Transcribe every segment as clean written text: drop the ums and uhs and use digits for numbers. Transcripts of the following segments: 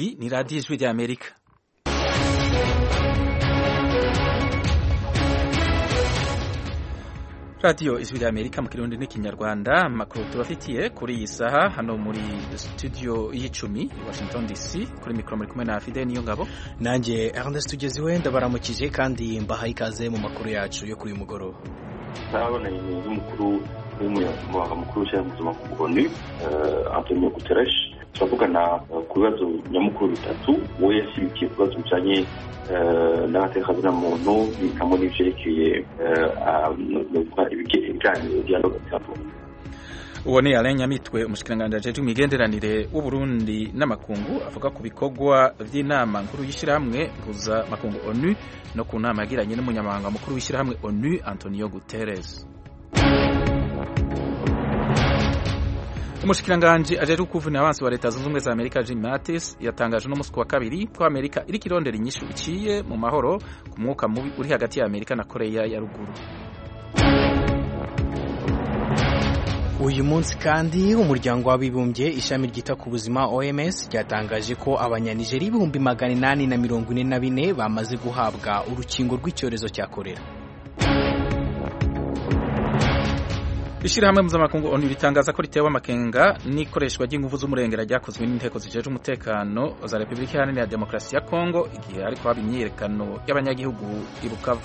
Iyi ni radiyo ijwi ry'Amerika. radiyo ijwi ry'Amerika mu kirundi n'ikinyarwanda, amakuru tubafitiye kuri iyi saha hano muri studio y'icumi i Washington DC. Kuri mikoro muri kumwe na Fidel Niyongabo, nanjye Ernest Tugeziwe, ndabaramukije kandi mbahaye ikaze mu makuru yacu yo kuri uyu mugoroba. Nabonanye n'umukuru w'umunyamabanga mukuru w'ishyirahamwe mpuzamakungu Antonio Guterres, turavugana ku bibazo nyamukuru bitatu. we yashimikiye ku bibazo bijanye n'abatekazina muntu hamwe n'ivyerekeye ibiganiro dialogue bitatu. uwo ni Alain Nyamitwe, umushikiranganji ajejwe imigenderanire w'Uburundi n'amakungu, avuga ku bikorwa vy'inama nkuru y'ishirahamwe mpuzamakungu ONU no ku nama yagiranye n'umunyamabanga mukuru w'ishirahamwe ONU Antonio Guterres. Umushikiranganji ajejwe kuvuna abansi wa Leta Zunze Ubumwe za Amerika Jim Mattis yatangaje no musi wa kabiri ko Amerika iriko irondera inyishu iciye mu mahoro ku mwuka mubi uri hagati ya Amerika na Korea ya ruguru. Uyu munsi kandi umuryango w'abibumbye ishami ryita ku buzima OMS ryatangaje ko abanyanigeri 844 bamaze guhabwa urukingo rw'icyorezo cya kolera. Ishirahamwe mpuzamakungu ONU ritangaza ko ritewe amakenga n'ikoreshwa ry'inguvu z'umurengera ryakozwe n'inteko zijejwe umutekano za Repubulika Iharanira Demokarasi ya Kongo igihe ariko haba imyiyerekano y'abanyagihugu i Bukavu.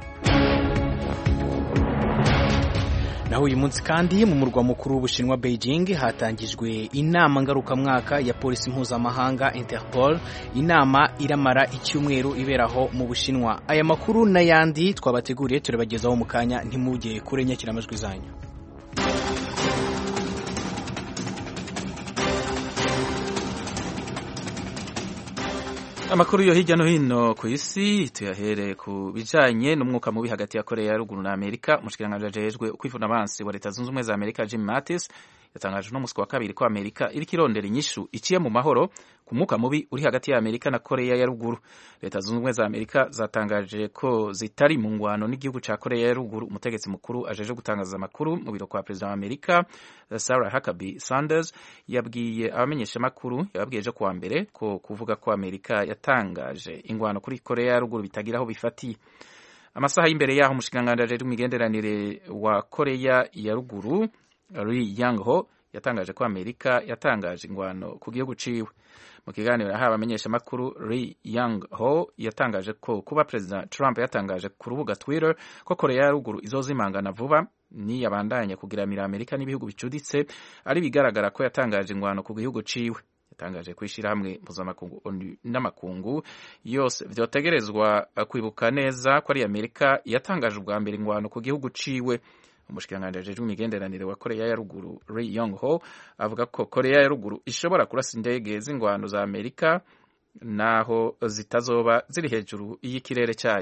Naho uyu munsi kandi mu murwa mukuru w'Ubushinwa Beijing hatangijwe inama ngarukamwaka ya polisi mpuzamahanga Interpol. Inama iramara icyumweru iberaho mu Bushinwa. Aya makuru n'ayandi twabateguriye turabagezaho mu kanya, ntimujye kure nyakiramajwi zanyu. Amakuru yo hirya no hino ku isi tuyahere ku bijanye n'umwuka mubi hagati ya Korea ya ruguru na Amerika. Umushikiranganji ajejwe kwivuna abansi wa Leta Zunze Ubumwe za Amerika Jim Mattis yatangaje no musi wa kabiri ko Amerika iriko irondera inyishu iciye mu mahoro ku mwuka mubi uri hagati ya Amerika na Korea ya ruguru. Leta Zunze Ubumwe za Amerika zatangaje ko zitari mu ngwano n'igihugu ca Korea ya ruguru. Umutegetsi mukuru ajeje gutangaza amakuru mu biro kwa Perezida wa Amerika Sarah Huckabee Sanders yabwiye abamenyesha makuru yababwiye kuwa mbere ko kuvuga ko Amerika yatangaje ingwano kuri Korea ya ruguru bitagira aho bifatiye. Amasaha y'imbere yaho umushikiranganji ajejwe imigenderanire wa Korea ya ruguru Ri Yong Ho yatangaje ko Amerika yatangaje ingwano ku gihugu ciwe. Mu kiganiro yahawe abamenyesha makuru, Ri Yong Ho yatangaje ko kuba President Trump yatangaje ku rubuga Twitter ko Korea ya ruguru izozimangana vuba ni yabandanya kugiramira Amerika n'ibihugu bicuditse ari bigaragara ko yatangaje ingwano ku gihugu ciwe. Yatangaje kwishira hamwe mpuzamakungu n'amakungu yose vyotegerezwa kwibuka neza ko ari Amerika yatangaje ubwa mbere ingwano ku gihugu ciwe. Umushikiranganji ajejwe imigenderanire wa Korea ya ruguru Ri Yong Ho avuga ko Korea ya ruguru ishobora kurasa indege z'ingwano za Amerika naho zitazoba ziri hejuru y'ikirere cyayo.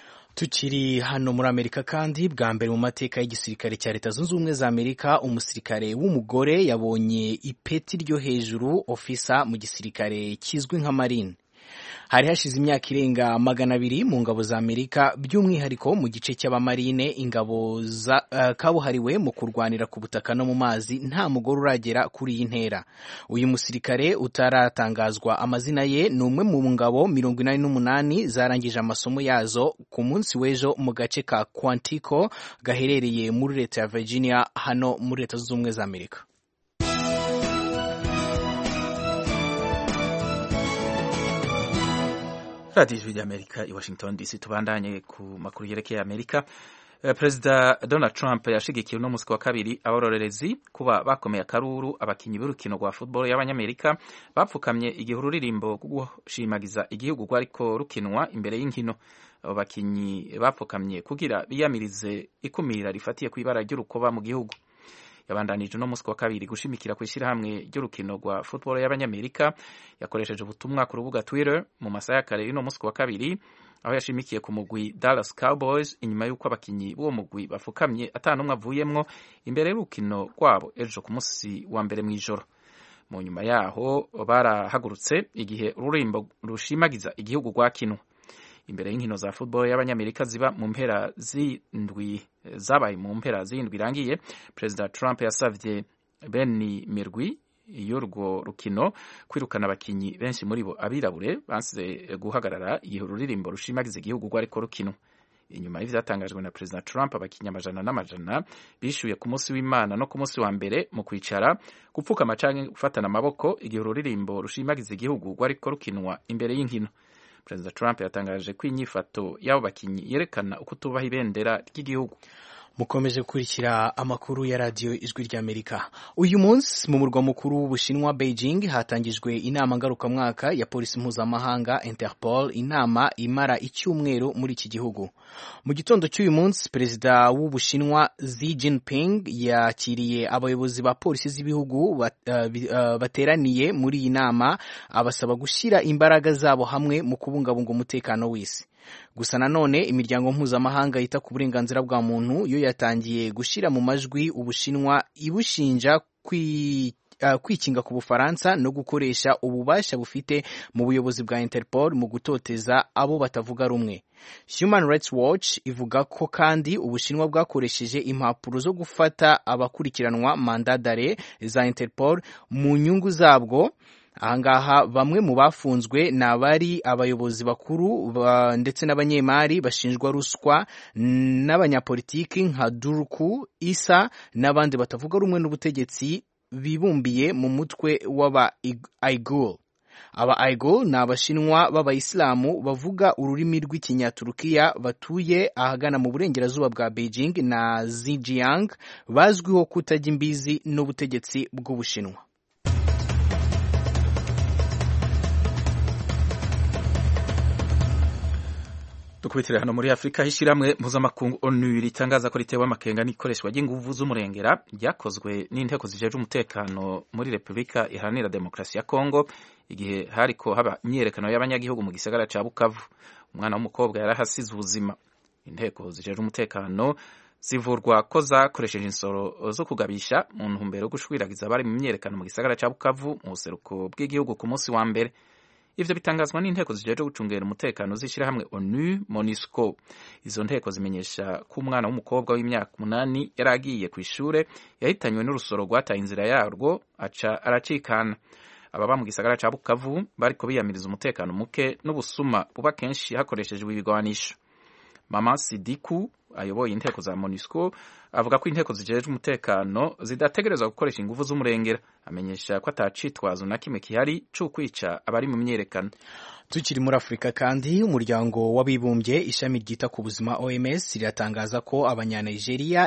Tukiri hano muri Amerika kandi bwa mbere mu mateka y'igisirikare cya Leta Zunze Ubumwe za Amerika umusirikare w'umugore yabonye ipeti ryo hejuru ofisa mu gisirikare kizwi nka Marine. Hari hashize imyaka irenga 200 mu ngabo za Amerika, by'umwihariko mu gice cy'abamarine, ingabo za kabuhariwe mu kurwanira ku butaka no mu mazi. Nta mugore uragera kuri iyi ntera. Uyu musirikare utaratangazwa amazina ye ni umwe mu ngabo 88 zarangije amasomo yazo ku munsi w'ejo mu gace ka Quantico gaherereye muri leta ya Virginia hano muri Leta Zunze Ubumwe za Amerika. radiyo ijwi ry'Amerika i Washington DC. Tubandanye ku makuru yerekeye Amerika. Perezida Donald Trump yashigikiye uno musi wa kabiri abarorerezi kuba bakomeye akaruru abakinyi b'urukino rwa football y'abanyamerika bapfukamye igihe ururirimbo rwo gushimagiza igihugu rwariko rukinwa imbere y'inkino. Abo bakinyi bapfukamye kugira biyamirize ikumira rifatiye ku ibara ry'urukoba mu gihugu. Yabandanije no musi wa kabiri gushimikira kwishirahamwe ry'urukino rwa football y'abanyamerika. Yakoresheje ubutumwa ku rubuga Twitter mu masaha ya kare no musi wa kabiri, aho yashimikiye ku mugwi Dallas Cowboys inyuma y'uko abakinyi b'uwo mugwi bafukamye atanumwe avuyemwo imbere y'urukino rwabo ejo ku musi wa mbere mw'ijoro. Mu nyuma yaho barahagurutse igihe ururimbo rushimagiza igihugu rwakinwa. Imbere y'inkino za football y'abanyamerika ziba mu mpera z'indwi zabaye mu mpera z'indwi irangiye, Perezida Trump yasavye Benny Mirgui y'urwo rukino kwirukana abakinyi benshi muri bo abirabure bansize guhagarara igihe ururirimbo rushimagiza igihugu rwariko rukinwa. Inyuma y'ivyatangajwe na President Trump, abakinyi amajana n'amajana bishuye ku munsi w'Imana no ku munsi wa mbere mu kwicara, gupfukama canke gufatana amaboko igihe ururirimbo rushimagiza igihugu rwariko rukinwa imbere y'inkino. President Trump yatangaje ko inyifato y'abo bakinyi yerekana uko tubaha ibendera ry'igihugu. Mukomeje gukurikira amakuru ya radio Ijwi ry'Amerika. Uyu munsi mu murwa mukuru w'Ubushinwa Beijing hatangijwe inama ngarukamwaka ya polisi mpuzamahanga Interpol, inama imara icyumweru muri iki gihugu. Mu gitondo cy'uyu munsi perezida w'Ubushinwa Xi Jinping yakiriye abayobozi ba polisi z'ibihugu bateraniye muri iyi nama, abasaba gushyira imbaraga zabo hamwe mu kubungabunga umutekano w'isi. Gusa nanone imiryango mpuzamahanga yita ku burenganzira bwa muntu yo yatangiye gushyira mu majwi Ubushinwa ibushinja kwikinga ku Bufaransa no gukoresha ububasha bufite mu buyobozi bwa Interpol mu gutoteza abo batavuga rumwe. Human Rights Watch ivuga ko kandi Ubushinwa bwakoresheje impapuro zo gufata abakurikiranwa mandat d'arrêt za Interpol mu nyungu zabwo. Ahangaha bamwe mu bafunzwe n'abari abayobozi bakuru ndetse n'abanyemari bashinjwa ruswa n'abanyapolitiki nka Durku Isa n'abandi batavuga rumwe n'ubutegetsi bibumbiye mu mutwe w'aba Uighur. Aba Uighur ni abashinwa b'abayisilamu bavuga ururimi rw'ikinyaturukiya batuye ahagana mu burengerazuba bwa Beijing na Xinjiang, bazwiho kutajya imbizi n'ubutegetsi bw'Ubushinwa. Dukubitire hano muri Afrika, hishiramwe mpuzamakungu ONU ritangaza ko ritewe amakenga n'ikoreshwa ry'inguvu z'umurengera ryakozwe n'inteko zijeje umutekano muri Republika Iharanira Demokarasi ya Kongo igihe hariko haba imyerekano y'abanyagihugu mu gisagara ca Bukavu. Umwana w'umukobwa yarahasize ubuzima. Inteko zijeje umutekano zivurwa ko zakoresheje insoro zo kugabisha mu ntumbero yo gushwiragiza abari mu myerekano mu gisagara ca Bukavu mu buseruko bw'igihugu ku munsi wa mbere. Ivyo bitangazwa n'inteko zijeje gucungera umutekano zishira hamwe ONU MONUSCO. Izo nteko zimenyesha ko umwana w'umukobwa w'imyaka 8 yaragiye ku ishure yahitanywe n'urusoro rwataye inzira yarwo aca aracikana. Ababa mu gisagara ca Bukavu bariko biyamiriza umutekano muke n'ubusuma buba kenshi hakoreshejwe ibigwanisho. Mama Sidiku ayoboye inteko za MONUSCO avuga ko inteko zijeje umutekano zidategerezwa gukoresha ingufu z'umurengera. Amenyesha ko atacitwazo na kimwe kihari cyo kwica abari mu myerekano. Tukiri muri Afrika kandi umuryango w'abibumbye ishami ryita ku buzima OMS riratangaza ko abanyanigeria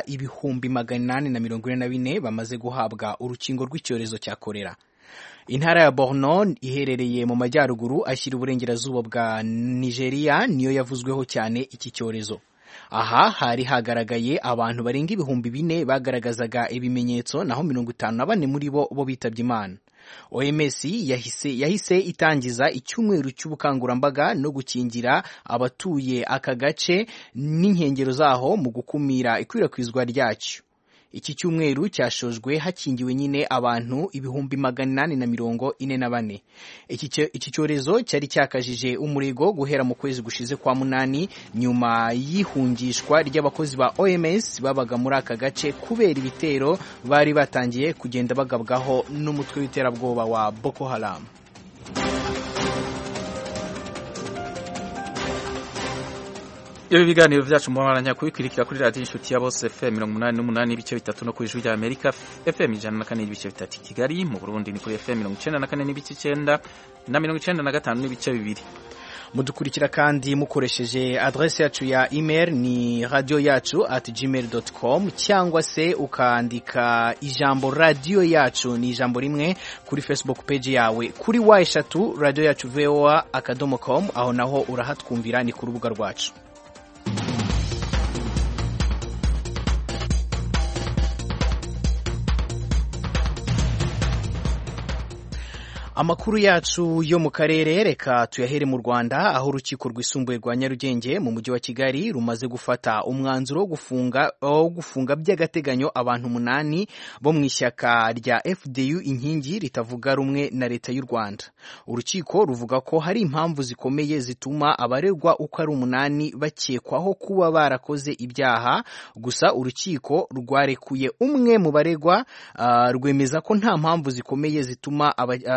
844 bamaze guhabwa urukingo rw'icyorezo cya kolera. Intara ya Borno iherereye mu majyaruguru ashyira uburengerazuba bwa Nigeria niyo yavuzweho cyane iki cyorezo. Aha hari hagaragaye abantu barenga 4,000 bagaragazaga ibimenyetso, naho 54 muri bo bitabye Imana. OMS yahise itangiza icyumweru cy'ubukangurambaga no gukingira abatuye aka gace n'inkengero zaho mu gukumira ikwirakwizwa ryacyo. Iki cyumweru cyashojwe hakingiwe nyine abantu 844. Iki cyorezo cyari cyakajije umurego guhera mu kwezi gushize kwa munani nyuma y'ihungishwa ry'abakozi ba OMS babaga muri aka gace kubera ibitero bari batangiye kugenda bagabwaho n'umutwe w'iterabwoba wa Boko Haram. Ibi biganiro vyacu mwabaranya kubikwirikira kuri radio inshuti ya Bose FM 88 ibice 3 no ku Ijwi rya Amerika FM 104 ibice 3 Kigali. Mu Burundi ni kuri FM 94 ibice 9 na 95 ibice 2. Mudukurikira kandi mukoresheje adresse yacu ya email ni radioyacu@gmail.com cyangwa se ukandika ijambo radio yacu ni ijambo rimwe kuri Facebook page yawe kuri Y3 radio yacu voa.com, aho naho urahatwumvira ni ku rubuga rwacu. Amakuru yacu yo mu karere reka tuyahere mu Rwanda aho urukiko rwisumbuye rwa Nyarugenge mu mujyi wa Kigali rumaze gufata umwanzuro wo gufunga by'agateganyo abantu 8 bo mu ishyaka rya FDU inkingi ritavuga rumwe na leta y'u Rwanda. Urukiko ruvuga ko hari impamvu zikomeye zituma abaregwa uko ari 8 bakekwaho kuba barakoze ibyaha, gusa urukiko rwarekuye umwe mu baregwa rwemeza ko nta mpamvu zikomeye zituma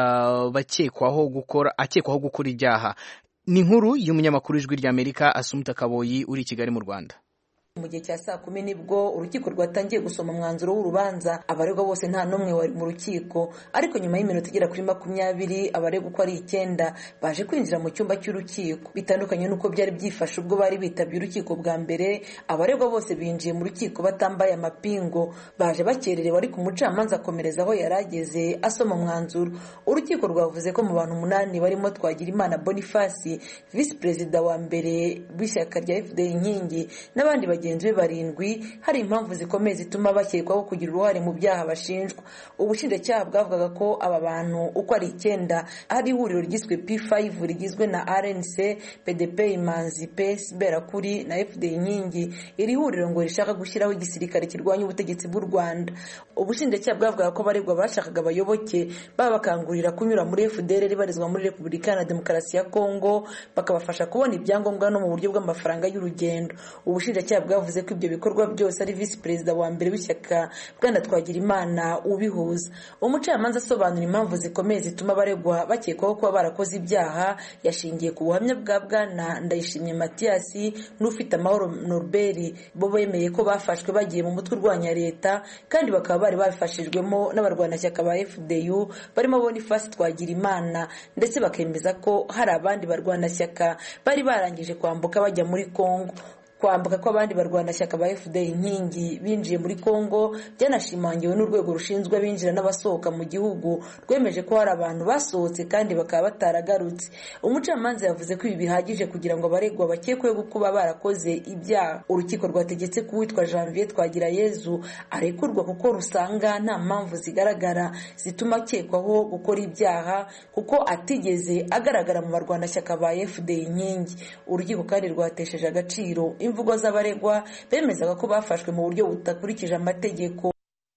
akekwaho gukora ibyaha. Ni inkuru y'umunyamakuru w'Ijwi ry'Amerika Assumpta Kaboyi uri i Kigali mu Rwanda. Mu gihe cya saa 10 nibwo urukiko rwatangiye gusoma umwanzuro w'urubanza. Abaregwa bose nta n'umwe wari mu rukiko, ariko nyuma y'iminota igera kuri 20 abaregwa uko ari 9 baje kwinjira mu cyumba cy'urukiko. Bitandukanye nuko byari byifashe ubwo bari bitabye urukiko bwa mbere, abaregwa bose binjiye mu rukiko batambaye amapingo, baje bakererewe ariko umucamanza akomereza aho yarageze asoma umwanzuro. Urukiko rwavuze ko mu bantu 8 barimo Twagirimana Boniface, Vice President wa mbere w'ishyaka rya FDU inkingi, n'abandi bagenzi be 7 hari impamvu zikomeye zituma bakekwaho kugira uruhare mu byaha bashinjwa. Ubushinjacyaha bwavugaga ko aba bantu uko ari 9 ari ihuriro ryiswe P5 rigizwe na RNC, PDP, Imanzi, PS, Berakuri na FDU inkingi. Iri huriro ngo rishaka gushyiraho igisirikare kirwanya ubutegetsi bw'u Rwanda. Ubushinjacyaha bwavugaga ko baregwa bashakaga abayoboke babakangurira kunyura muri FDR ribarizwa muri Repubulika ya Demokarasi ya Kongo, bakabafasha kubona ibyangombwa no mu buryo bw'amafaranga y'urugendo. Ubushinjacyaha bwavuze ko ibyo bikorwa byose ari Vice President wa mbere w'ishyaka Bwana Twagirimana ubihuza. Umucamanza asobanura impamvu zikomeye zituma baregwa bakekwaho kuba barakoze ibyaha, yashingiye ku buhamya bwa Bwana Ndayishimye Mathias n'ufite Amahoro Norbert, bo bemeye ko bafashwe bagiye mu mutwe urwanya leta kandi bakaba bari bafashijwemo n'abarwanashyaka ba FDU barimo Boniface Twagirimana, ndetse bakemeza ko hari abandi barwanashyaka bari barangije kwambuka bajya muri Kongo. Kwambuka kw'abandi barwanashyaka ba FDU inkingi binjiye muri Kongo byanashimangiwe n'urwego rushinzwe abinjira n'abasohoka mu gihugu, rwemeje ko hari abantu basohotse kandi bakaba bataragarutse. Umucamanza yavuze ko ibi bihagije kugira ngo abaregwa bakekweho kuba barakoze ibyaha. Urukiko rwategetse ko uwitwa Janvier Twagirayezu arekurwa kuko rusanga nta mpamvu zigaragara zituma akekwaho gukora ibyaha kuko atigeze agaragara mu barwanashyaka ba FDU inkingi. Urukiko kandi rwatesheje agaciro imvugo z'abaregwa bemezaga ko bafashwe mu buryo butakurikije amategeko.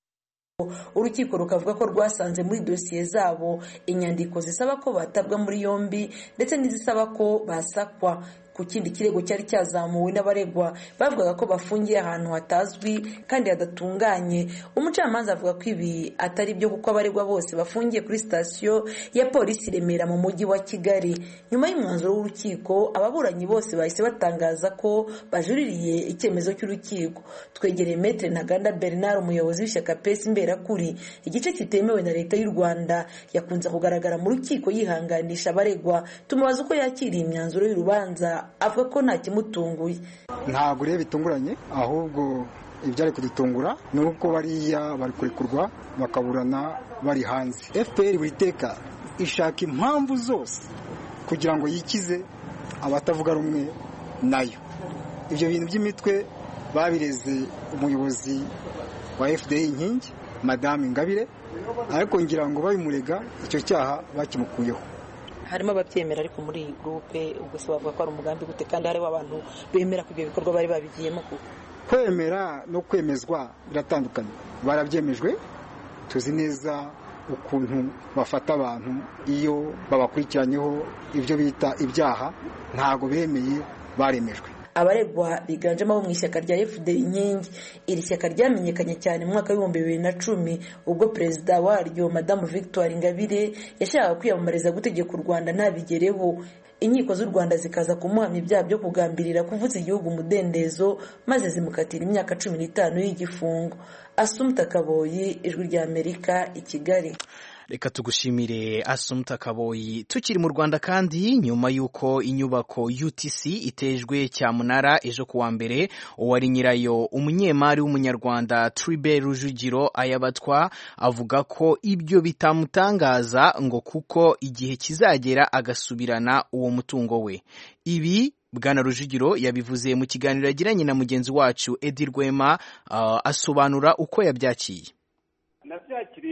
Urukiko rukavuga ko rwasanze muri dosiye zabo inyandiko zisaba ko batabwa muri yombi ndetse n'izisaba ko basakwa. Ku kindi kirego cyari cyazamuwe n'abaregwa bavugaga ko bafungiye ahantu hatazwi kandi hadatunganye. Umucamanza avuga ko ibi atari byo kuko abaregwa bose bafungiye kuri sitasiyo ya polisi Remera mu mujyi wa Kigali. Nyuma y'umwanzuro w'urukiko, ababuranyi bose bahise batangaza ko bajuririye icyemezo cy'urukiko. Twegereye Maître Ntaganda Bernard, umuyobozi w'ishyaka PS Berakuri, igice kitemewe na leta y'u Rwanda, yakunze kugaragara mu rukiko yihanganisha abaregwa. Tumubaza uko yakiriye imyanzuro y'urubanza, avuga ko nta kimutunguye. Ntabwo rero bitunguranye, ahubwo ibyari kudutungura ni uko bariya bari kurekurwa bakaburana bari hanze. FPR buri teka ishaka impamvu zose kugira ngo yikize abatavuga rumwe nayo. Ibyo bintu by'imitwe babireze umuyobozi wa FDU inkingi Madame Ingabire, ariko ngira ngo babimurega icyo cyaha bakimukuyeho. Harimo ababyemera ariko muri iyi groupe ubwo se bavuga ko ari umugambi gute kandi hariho abantu bemera ko ibyo bikorwa bari babigiyemo kuko kwemera no kwemezwa biratandukanye. Barabyemejwe, tuzi neza ukuntu bafata abantu iyo babakurikiranyeho ibyo bita ibyaha, ntago bemeye baremejwe. Abaregwa biganjemo abo mu ishyaka rya FDU inkingi. Iri shyaka ryamenyekanye cyane mu mwaka wa 2010 ubwo perezida waryo Madame Victoire Ingabire yashakaga kwiyamamariza gutegeka u Rwanda ntabigereho. Inkiko z'u Rwanda zikaza kumuhamya ibyaha byo kugambirira kuvuza igihugu umudendezo maze zimukatira imyaka 15 y'igifungo. Assumpta Kaboyi, Ijwi ry'Amerika, i Kigali. Reka tugushimire Assumpta Kaboyi. Tukiri mu Rwanda kandi, nyuma yuko inyubako UTC itejwe cyamunara ejo kuwa mbere, uwari nyirayo umunyemari w'umunyarwanda Tribert Rujugiro Ayabatwa avuga ko ibyo bitamutangaza ngo kuko igihe kizagera agasubirana uwo mutungo we. Ibi Bwana Rujugiro yabivuze mu kiganiro yagiranye na mugenzi wacu Edi Rwema, asobanura uko yabyakiye. Nabyakiriye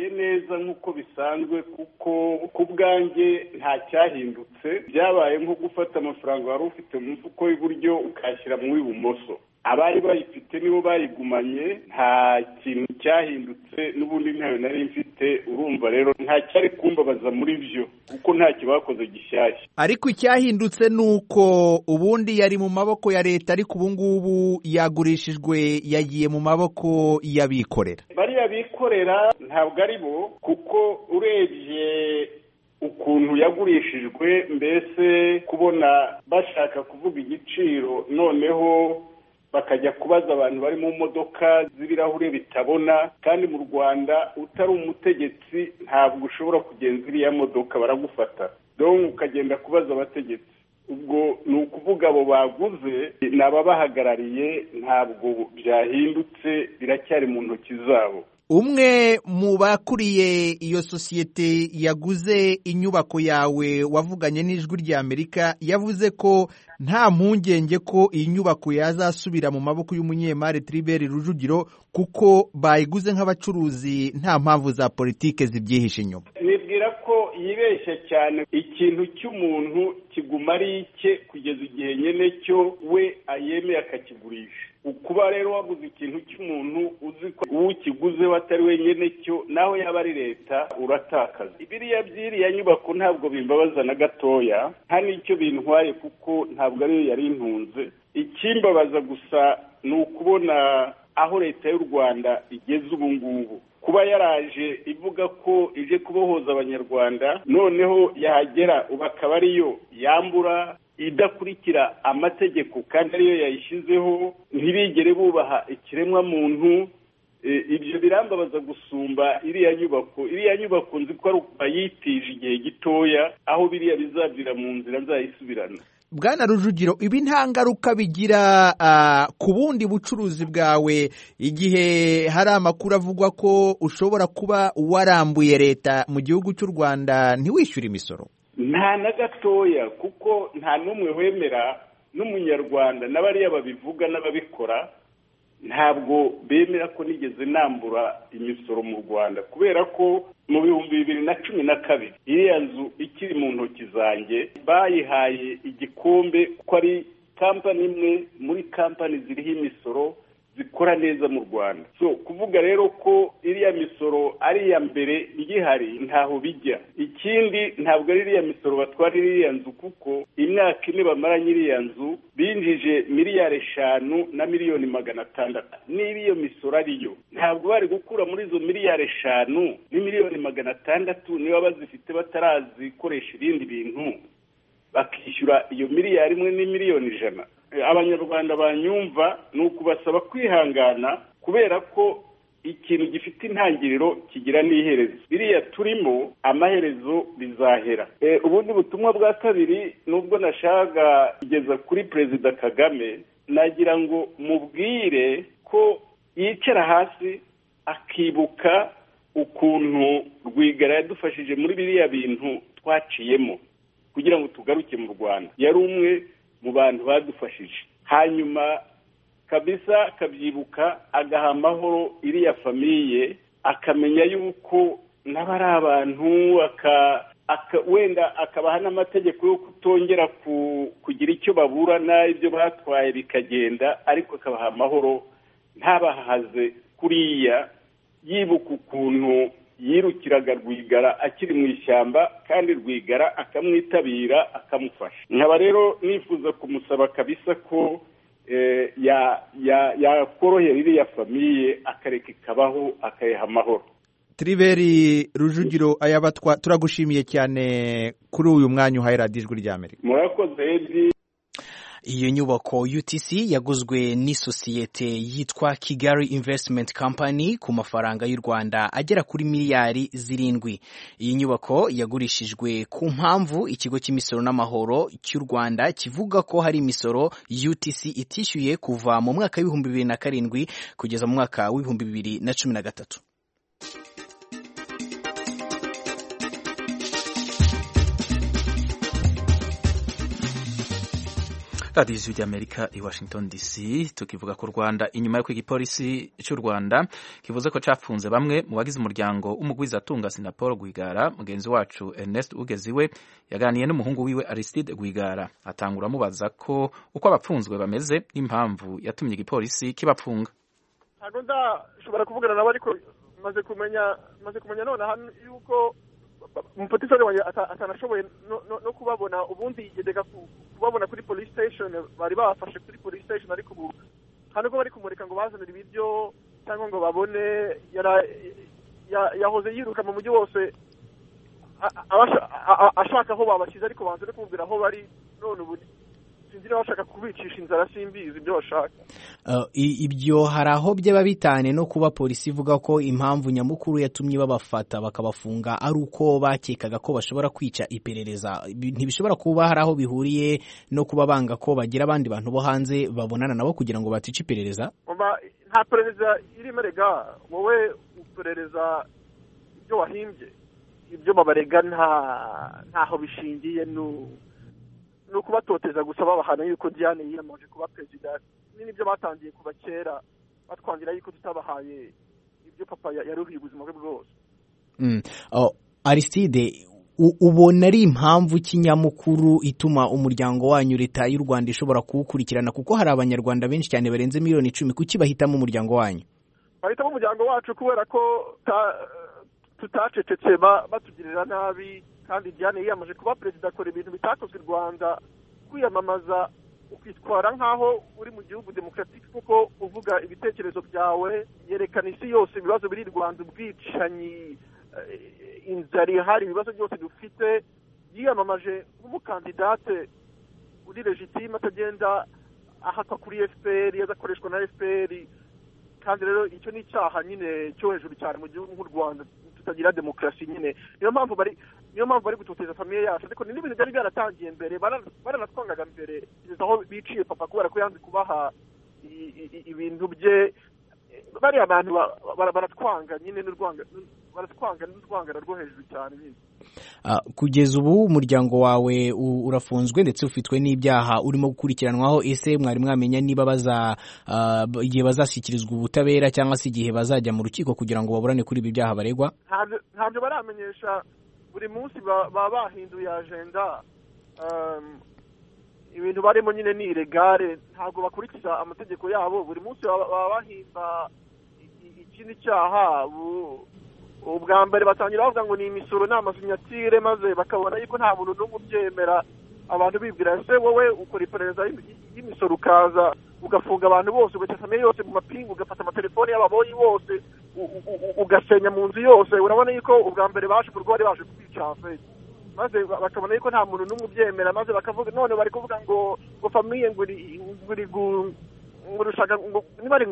byabaye neza nk'uko bisanzwe, kuko ku bwanjye nta cyahindutse. Byabaye nko gufata amafaranga wari ufite mu mufuko w'iburyo ukashyira mu w'ibumoso. Abari bayifite nibo bayigumanye, nta kintu cyahindutse, n'ubundi ntayo nari mfite. Urumva rero nta cyari kumbabaza muri byo, kuko ntacyo bakoze gishyashya. Ariko icyahindutse ni uko ubundi yari mu maboko ya leta, ariko ubu ngubu yagurishijwe, yagiye mu maboko y'abikorera. Bariya bikorera ntabwo ari bo, kuko urebye ukuntu yagurishijwe, mbese kubona bashaka kuvuga igiciro, noneho bakajya kubaza abantu bari mu modoka z'ibirahure bitabona, kandi mu Rwanda utari umutegetsi ntabwo ushobora kugenza iriya modoka, baragufata. Donc ukagenda kubaza abategetsi. Ubwo ni ukuvuga abo baguze ni ababahagarariye, ntabwo byahindutse, biracyari mu ntoki zabo. Umwe mu bakuriye iyo sosiyete yaguze inyubako yawe wavuganye n'Ijwi ry'Amerika yavuze ko nta mpungenge ko iyi nyubako yazasubira mu maboko y'umunyemari Tribert Rujugiro, kuko bayiguze nk'abacuruzi, nta mpamvu za politike zibyihishe inyuma. Nibwira ko yibeshya cyane. Ikintu cy'umuntu kiguma ari icye kugeza igihe nyene cyo we ayemeye akakigurisha. Ukuba rero waguze ikintu cy'umuntu uzi ko ukiguze watari wenyine cyo, naho yaba ari leta, uratakaza. Ibiriya by'iriya nyubako ntabwo bimbabaza na gatoya, nta n'icyo bintwaye, kuko ntabwo ariyo yari intunze. Ikimbabaza gusa ni ukubona aho leta y'u Rwanda igeze ubu ngubu. Kuba yaraje ivuga ko ije kubohoza abanyarwanda, noneho yahagera bakaba ariyo yambura, idakurikira amategeko, kandi ariyo yayishyizeho, ntibigere bubaha ikiremwa muntu. Ibyo birambabaza gusumba iriya nyubako. Iriya nyubako nzi ko ari bayitije igihe gitoya, aho biriya bizabwira mu nzira nzayisubirana. Bwana Rujugiro, ibi nta ngaruka bigira ku bundi bucuruzi bwawe, igihe hari amakuru avugwa ko ushobora kuba warambuye leta mu gihugu cy'u Rwanda ntiwishyure imisoro? Nta na gatoya, kuko nta n'umwe wemera, n'umunyarwanda n'abariya babivuga n'ababikora ntabwo bemera ko nigeze nambura imisoro mu Rwanda, kubera ko mu 2012 iriya nzu ikiri mu ntoki zanjye bayihaye igikombe, ko ari kampani imwe muri kampani ziriho imisoro zikora neza mu Rwanda. So kuvuga rero ko iriya misoro ari iya mbere igihari ntaho bijya. Ikindi ntabwo ari iriya misoro batwara iriya nzu, kuko imyaka ine bamaranye iriya nzu binjije miliyari 5 na miliyoni 600. Niba iyo misoro ariyo, ntabwo bari gukura muri izo miliyari 5 ni miliyoni 600 niba bazifite batarazikoresha ibindi bintu, bakishyura iyo miliyari 1 ni miliyoni 100. Abanyarwanda banyumva ni ukubasaba kwihangana, kubera ko ikintu gifite intangiriro kigira n'iherezo. Biriya turimo amaherezo bizahera. Ubundi butumwa bwa kabiri, nubwo nashaka kugeza kuri Perezida Kagame, nagira ngo mubwire ko yicara hasi akibuka ukuntu Rwigara yadufashije muri biriya bintu twaciyemo kugira ngo tugaruke mu Rwanda. Yari umwe mu bantu badufashije, hanyuma kabisa akabyibuka, agaha amahoro iriya famiye, akamenya yuko n'abari abantu, wenda akabaha n'amategeko yo kutongera kugira icyo baburana, ibyo batwaye bikagenda, ariko akabaha amahoro, ntabahaze kuriya. Yibuka ukuntu yirukiraga Rwigara akiri mu ishyamba, kandi Rwigara akamwitabira akamufasha. Nkaba rero nifuza kumusaba kabisa ko yakorohera iriya famiye, akareka ikabaho, akayiha amahoro. Tribert Rujugiro Ayabatwa, turagushimiye cyane kuri uyu mwanya uhaye radiyo Ijwi ry'Amerika. Murakoze Edi. Iyo nyubako UTC yaguzwe n'isosiyete yitwa Kigali Investment Company ku mafaranga y'u Rwanda agera kuri miliyari 7. Iyi nyubako yagurishijwe ku mpamvu ikigo cy'imisoro n'amahoro cy'u Rwanda kivuga ko hari imisoro UTC itishyuye kuva mu mwaka wa 2007 kugeza mu mwaka wa 2013. radiyo ijwi ry'Amerika i Washington DC tukivuga ku Rwanda inyuma y'uko igipolisi cy'u Rwanda kivuze ko cafunze bamwe mu bagize umuryango w'umugwizatunga Sinapol Rwigara. Mugenzi wacu Ernest Ugeziwe yaganiye n'umuhungu wiwe Aristide Rwigara atangura amubaza ko uko abapfunzwe bameze n'impamvu yatumye igipolisi kibapfunga. Ntabwo ndashobora kuvugana nabo ariko maze kumenya none hano yuko umupolisi wanjye atanashoboye no kubabona. Ubundi yigeze kubabona kuri police station, bari bafashe kuri police station, ariko ubu hano ko bari kumurika ngo bazanire ibiryo cyangwa ngo babone. Yahoze yiruka mu mujyi wose ashaka aho babashyize, ariko banze no kumubwira aho bari. None ubu sinzi niba bashaka kubicisha inzara, simbizi ibyo bashaka. Ibyo hari aho byaba bitane no kuba polisi ivuga ko impamvu nyamukuru yatumye babafata bakabafunga ari uko bakekaga ko bashobora kwica iperereza. Ntibishobora kuba hari aho bihuriye no kuba banga ko bagira abandi bantu bo hanze babonana nabo kugira ngo batica iperereza? Nta perereza irimo rega, wowe uperereza ibyo wahimbye, ibyo babarega ntaho bishingiye. No kubatoteza gusa babahana yuko Diane yiyamaje kuba president. N'ibyo batangiye kuba kera batwangira yuko tutabahaye ibyo papa yaruhiye ubuzima bwe bwose. Aristide, ubona ari impamvu kinyamukuru ituma umuryango wanyu leta y'u Rwanda ishobora kuwukurikirana? Kuko hari abanyarwanda benshi cyane barenze 10,000,000. Kuki bahitamo umuryango wanyu? Bahitamo umuryango wacu kubera ko tutacecetse batugirira nabi, kandi Diane yiyamaje kuba perezida akora ibintu bitakozwe u Rwanda. Kwiyamamaza ukitwara nk'aho uri mu gihugu demokratike kuko uvuga ibitekerezo byawe, yerekana isi yose ibibazo biri Rwanda, ubwicanyi, inzara ihari, ibibazo byose dufite. Yiyamamaje nk'umukandidate uri legitime, atagenda ahakwa kuri FPR, yazakoreshwa na FPR. Kandi rero icyo ni icyaha nyine cyo hejuru cyane mu gihugu nk'u Rwanda tutagira demokrasi nyine. Niyo mpamvu bari gutoteza famiye yacu. Ariko ni ibintu byari byaratangiye mbere, baranatwangaga mbere aho biciye papa kubera ko yanze kubaha ibintu bye. Bari abantu baratwanga nyine n'urwangano rwo hejuru cyane nyine. Kugeza ubu umuryango wawe urafunzwe ndetse ufitwe n'ibyaha urimo gukurikiranwaho. Ese mwari mwamenya niba igihe bazashyikirizwa ubutabera cyangwa se igihe bazajya mu rukiko kugira ngo baburane kuri ibi byaha baregwa? Ntabyo baramenyesha. Buri munsi baba bahinduye agenda. Ibintu barimo nyine ni ilegale, ntabwo bakurikiza amategeko yabo. Buri munsi baba bahimba ikindi cyaha. Ubwa mbere batangira bavuga ngo ni imisoro n'amasinyatire, maze bakabona yuko nta muntu n'umwe ubyemera. Abantu bibwira ese wowe ukora iperereza y'imisoro ukaza ugafunga abantu bose, ugaca famiye yose mu mapingu, ugafata amatelefoni y'ababoyi bose, ugasenya mu nzu yose. Urabona yuko ubwa mbere baje mu rwari baje kwica, maze bakabona yuko nta muntu n'umwe ubyemera. Maze bakavuga none bari kuvuga ngo famiye ngurushaka ngo niba ari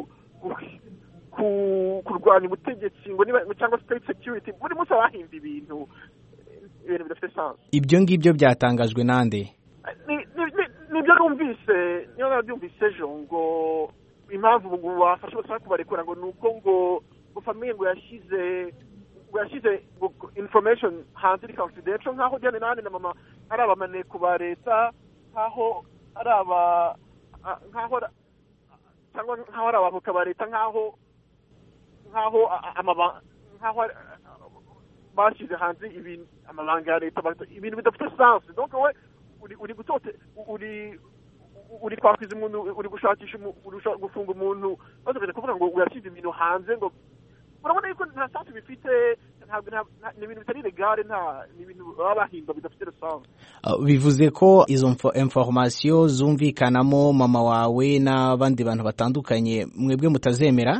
kurwanya ubutegetsi ngo cyangwa state security. Buri munsi bahimba ibintu bidafite sense. Ibyo ngibyo byatangajwe nande? Nibyo numvise, niyo nabyumvise ejo, ngo impamvu ngo bafashe bashaka kubarekura ngo nuko ngo famiye ngo yashyize information hanze iri confidential, nkaho Diane nane na mama ari abamaneko ba leta, nkaho ari abavoka ba leta, nkaho bashyize hanze amabanga ya leta, ibintu bidafite sense. Donc we uri kwakwiza umuntu, uri gushakisha, gufunga umuntu, maze ukajya kuvuga ngo uyashyize ibintu hanze. Ngo urabona yuko nta sense bifite. Ni ibintu bitari legale, ni ibintu baba bahimba bidafite sense. Bivuze ko izo information zumvikanamo mama wawe n'abandi bantu batandukanye mwebwe mutazemera?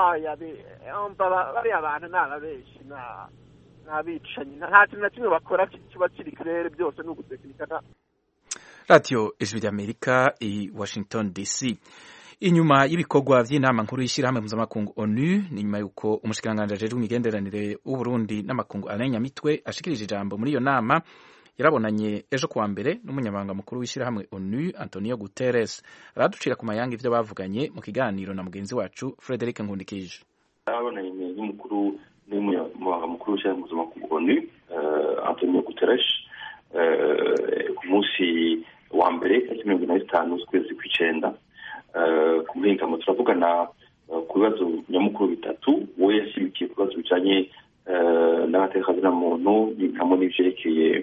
Bari abantu n'ababeshi n'abicanyi, nta kintu na kimwe bakora kiba kiri claire, byose ni ugutekinikana. Radio Ijwi ry'Amerika i Washington DC. Inyuma y'ibikorwa by'inama nkuru y'ishyirahamwe mpuzamakungu ONU, ni nyuma y'uko umushikiranganji ajejwe imigenderanire w'Uburundi n'amakungu Alain Nyamitwe ashikirije ijambo muri iyo nama, yarabonanye ejo kuwa mbere n'umunyamabanga mukuru w'ishyirahamwe ONU Antonio Guterres. Araducira ku mayanga ivyo bavuganye mu kiganiro na mugenzi wacu Frederic Nkundikije. Yarabonanye n'umunyamabanga mukuru w'ishyirahamwe mpuzamakungu ONU Antonio Guterres ku munsi wa mbere tariki 25 z'ukwezi kw'icenda. Ku muhingamo turavugana ku bibazo nyamukuru bitatu. We yashimikiye ku bibazo bijanye n'amateka y'azina muntu hamwe n'ivyerekeye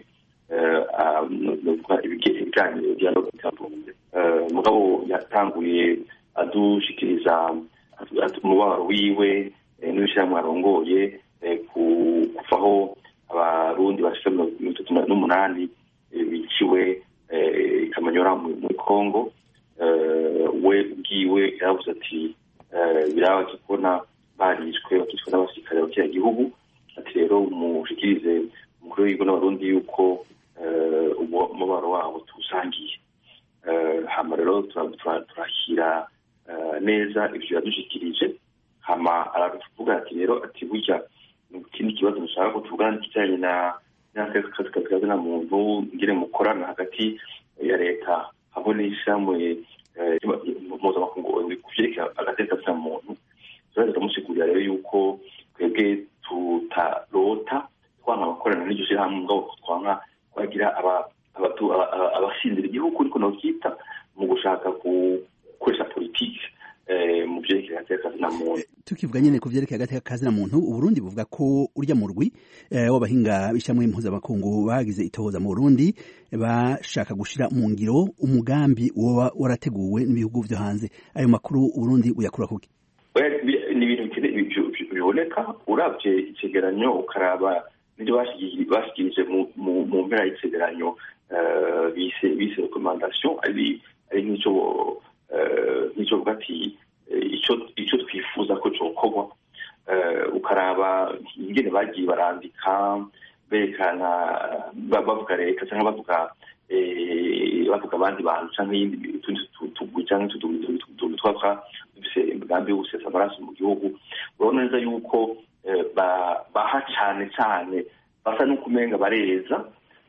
ibiganiro dialogue bitandukanye. Mugabo yatanguye adushikiriza umubabaro wiwe n'ibishirahamwe arongoye kuvaho abarundi bashika 38 biciwe Kamanyora muri Kongo. We ubwiwe yaravuze ati birabaje kubona barishwe bakicwa n'abasirikare bakira igihugu, ati rero mushikirize umukuru w'igihugu n'abarundi yuko umubabaro wabo tuwusangiye. Hama rero turashyira neza ivyo yadushikirije, hama aravuga ati rero ati burya ikindi kibazo dushaka ko tuvugana kijanye n'akazi na muntu ngire mukorana hagati ya leta hamwe n'ishamwe mpuzamakungu kuvyerekeye agateka ka muntu. Turamusigurira rero yuko twebwe tutarota twanka abakorana n'iryo shirahamwe mugabo twanka kwagira abasindira igihugu ariko novyita mu gushaka gukoresha politike mu vyerekeye agateka ka muntu. Tukivuga nyene ku vyerekeye agateka ka muntu, Uburundi buvuga ko urya mu rwi w'abahinga b'ishamwe mpuzamakungu bagize itohoza mu Burundi bashaka gushira mu ngiro umugambi woba warateguwe n'ibihugu vyo hanze. Ayo makuru Uburundi uyakura kuki? Ni ibintu biboneka uravye icegeranyo ukaraba n'ibyo bashikirije mu mpera y'icegeranyo bise recommandation ari nk'ico vuga ati ico twifuza ko cokorwa. Ukaraba ingene bagiye barandika berekana bavuga leta cyangwa bavuga abandi bantu cyangwa iyindi tugwi cyangwa utundi twapfa dufise imigambi yo gusesa amaraso mu gihugu. Urabona neza yuko baha cane basa n'ukumenga bareza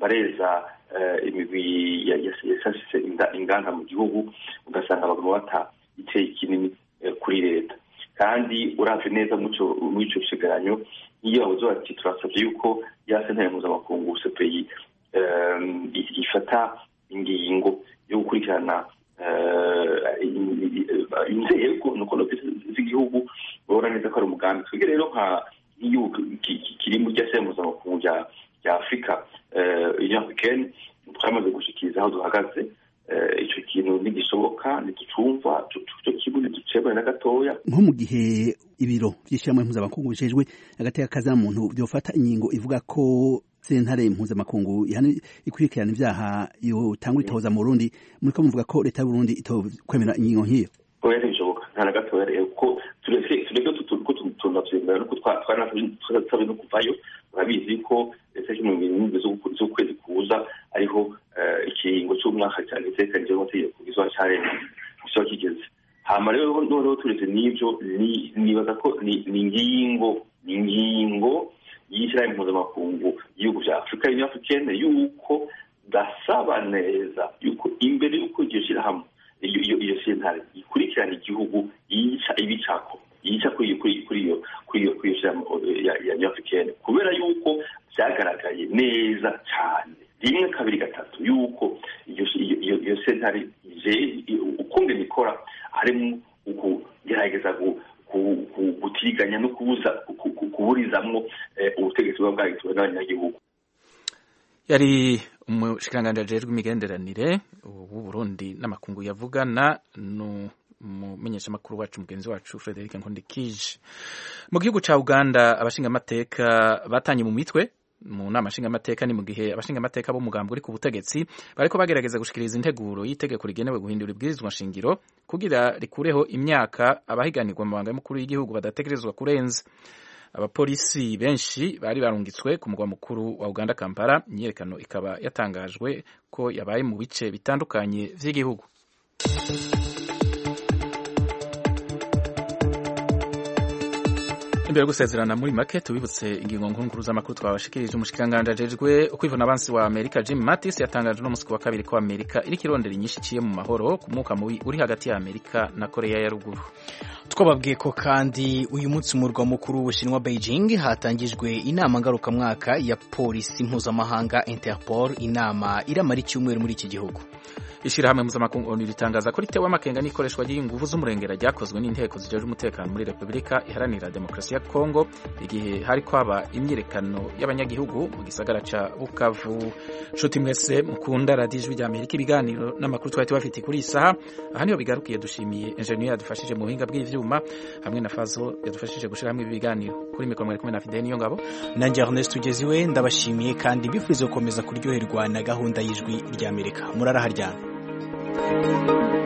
imigwi yasasise inganda mu gihugu, ugasanga abagabo bata iteye kinini kuri leta. Kandi uravye neza mw'ico kigeranyo iyo bavuze bati turasavye yuko ya sentare mpuzamakungu CPI ifata ingingo yo gukurikirana inzego n'ukono z'igihugu, urabona neza ko ari umugambi. Twebwe rero nk'igihugu kiri mu rya sentare mpuzamakungu rya Afrika Union Africaine twamaze gushikiriza aho duhagaze. Ico kintu ntigishoboka, ntigicumva, ico kibuze ducebwe na gatoya. Nko mu gihe ibiro vy'ishyirahamwe mpuzamakungu bijejwe agateka ka muntu vyofata ingingo ivuga ko sentare mpuzamakungu ikurikirana ivyaha yotangura itohoza mu Burundi, muriko muvuga ko leta y'u Burundi itokwemera ingingo nk'iyo? Oya, ntibishoboka, nta na gatoya rero, ko tureke tunavyemera nuko twanasabye no kuvayo. Urabizi ko tariki 20 z'ukwezi kuza ariho ikiringo c'umwaka cyategekanije amategeko kizoba kigeze. Hama rero turetse n'ivyo nibaza ko ni ingingo y'ishyirahamwe mpuzamakungu y'ibihugu vya Afrika Union Africaine yuko dasaba neza yuko imbere y'uko iryo shyirahamwe iyo sentare ikurikirana igihugu yica kuri iyo ya Union Africaine, kubera yuko vyagaragaye neza cane rimwe kabiri gatatu yuko iyo sentare ukungene ikora harimo ukugerageza gutiriganya no kuburizamwo ubutegetsi buba bwagizwe n'abanyagihugu. Yari umushikiranganji ajejwe imigenderanire w'u Burundi n'amakungu yavugana umumenyeshamakuru wacu mugenzi wacu Frederic Nkondikije. Mu gihugu ca Uganda abashingamateka batanye mu mitwe mu nama nshingamateka, ni mu gihe abashingamateka bo mugambo uri ku butegetsi bariko bagerageza gushikiriza integuro y'itegeko rigenewe guhindura ibwirizwa nshingiro kugira rikureho imyaka abahiganirwa mu mabanga y'umukuru w'igihugu badategerezwa kurenza. Abapolisi benshi bari barungitswe ku mugwa mukuru wa Uganda Kampala. Imyiyerekano ikaba yatangajwe ko yabaye mu bice bitandukanye vy'igihugu. Imbere gusezerana muri make tubibutse ingingo nkuru z'amakuru twabashikirije. Umushikiranganji ajejwe ukwivuna abansi wa Amerika Jim Mattis yatangaje no musi wa kabiri ko Amerika iriko irondera inyinshi ciye mu mahoro ku mwuka mubi uri hagati ya Amerika na Korea ya ruguru. Twababwiye ko kandi uyu munsi umurwa mukuru w'Ubushinwa Beijing hatangijwe inama ngarukamwaka ya polisi mpuzamahanga Interpol, inama iramara icyumweru muri iki gihugu. ishirahamwe mpuzamakungu ONU ritangaza ko ritewe amakenga n'ikoreshwa ry'inguvu z'umurengera ryakozwe n'inteko zijejwe umutekano muri Repubulika Iharanira Demokarasi ya Kongo igihe hari kwaba imyirekano y'abanyagihugu mu gisagara ca Bukavu. Nshuti mwese mukunda radiyo Ijwi ry'Amerika, ibiganiro n'amakuru twari tubafitiye kuri iyi saha aha niho bigarukiye. Dushimiye engineer yadufashije mu buhinga bw'ivyuma hamwe na Fazo yadufashije gushira hamwe ibiganiro. Kuri mikoro mwari kumwe na Fidel Niyongabo nanjye Ernest Tugeziwe, ndabashimiye kandi bifuriza gukomeza kuryoherwa na gahunda y'Ijwi ry'Amerika. Muraraharyana.